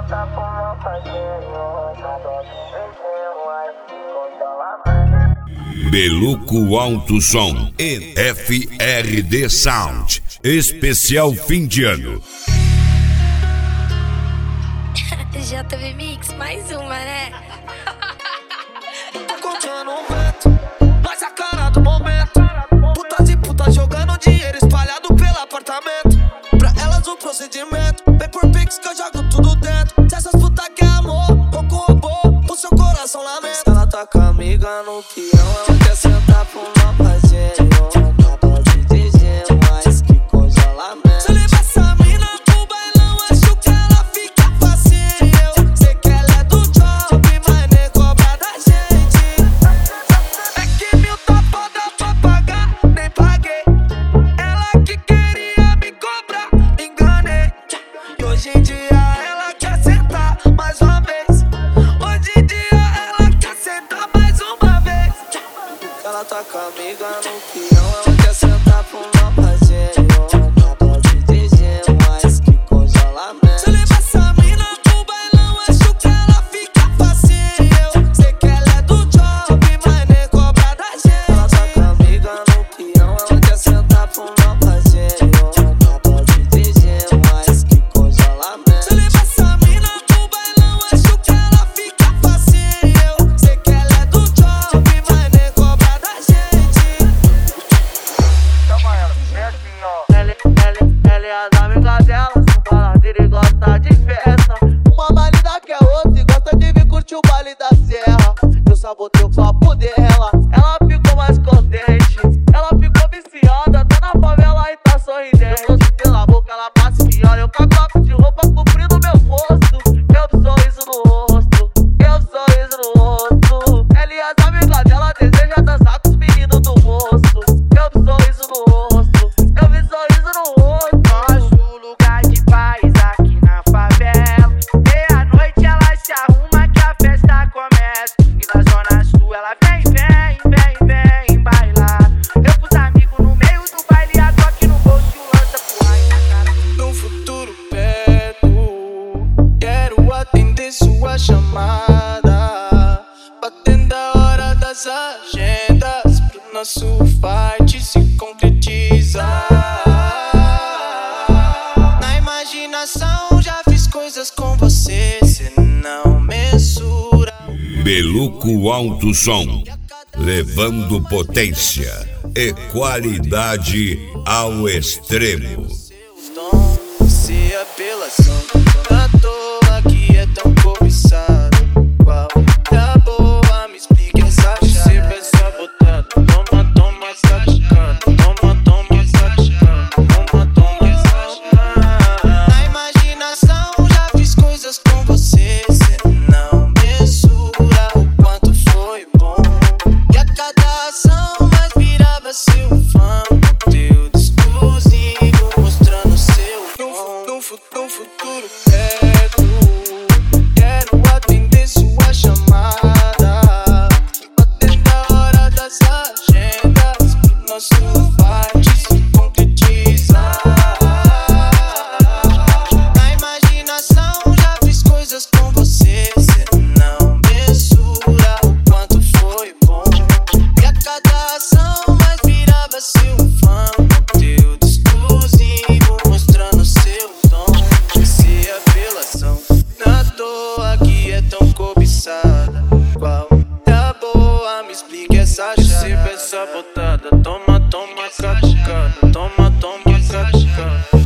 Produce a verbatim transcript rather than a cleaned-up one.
Beluco Alto Som e F R D Sound, especial fim de ano. J V Mix, mais uma, né? Tô contando um vento, mas a cara do momento. Putas e putas jogando dinheiro espalhado pelo apartamento. Pra elas o procedimento, vem por pix que eu jogo tudo dentro. Se essas putas quer amor, ou com robô, o seu coração lamenta. Ela tá com a amiga no peão, ela quer sentar pro meu parceiro. Acaba de dizer, mas que coisa lamenta. Se eu levar essa mina pro bailão, acho que ela fica facinho. Sei que ela é do job, mas nem cobra da gente. É que mil tá foda pra pagar, nem paguei. Ela que queria me cobrar, me enganei. E hoje em dia ela quer sentar mais uma vez. Hoje em dia ela quer sentar mais uma vez. Ela tá com a amiga no peão, ela quer sentar pro meu parceiro. Acaba de dizer, mas que coisa lamenta. Se eu levar essa mina pro bailão, acho que ela fica facinho. Sei que ela é do job, mas nem cobra da gente. Ela tá com a amiga no peão, ela quer sentar pro meu parceiro. Acaba de dizer, mas que coisa lamenta. Se eu levar essa mina pro bailão, acho que ela fica facinho. Sei que ela é do job, mas nem cobra da gente. Chama ela, é assim ó. Ela, ela, ela é as amigas dela, são baladeira e gosta de festa. Uma mais linda que a outra e gosta de vir curtir o baile da serra. Eu sabotei o papo dela, ela ficou mais contente. Ela ficou viciada, tá na favela e tá sorridente. Eu doce pela boca, ela passa e olha. Eu casaco de roupa cobrindo meu rosto. Eu vi sorriso no rosto, eu vi sorriso no rosto. Ela e as amigas dela desejam dançar com os meninos do moço. Eu vi sorriso no rosto, eu vi sorriso no rosto. Nosso lugar de paz aqui na favela. Meia-noite ela se arruma que a festa começa. E na zona sul ela vem, vem, vem, vem bailar. Eu pus amigos no meio do baile e agora aqui no bolso lança pro raio na cara. Num futuro perto, quero atender sua chamada. Batendo a hora das agendas pro nosso fight se concretizar. Na imaginação já fiz coisas com você, cê não mensura. Beluco Alto Som, levando potência e qualidade ao extremo. Seus dons, se apelação, à toa que é tão cobiçado. Qual é a boa? Me explica essa chave. Se pensa botado, toma, toma essa chave. Toma, toma essa chave. Toma, toma essa chave. Na imaginação já fiz coisas com você, cê não mensura o quanto foi bom. E a cada ação mais virava seu fã. Conteúdo exclusivo mostrando seu dom. Num futuro perto, quero atender sua chamada. Batendo a hora das agendas pro nosso fight se concretizar. Na imaginação já fiz coisas com você, cê não mensura o quanto foi bom. E a cada ação mais virava seu fã. Conteúdo exclusivo mostrando seu dom. Se apelação, na toa que é tão cobiçada. Qual é a boa? Me explique essa chave. Se pensa botada, toma, toma, catucada. Toma, toma, catucada.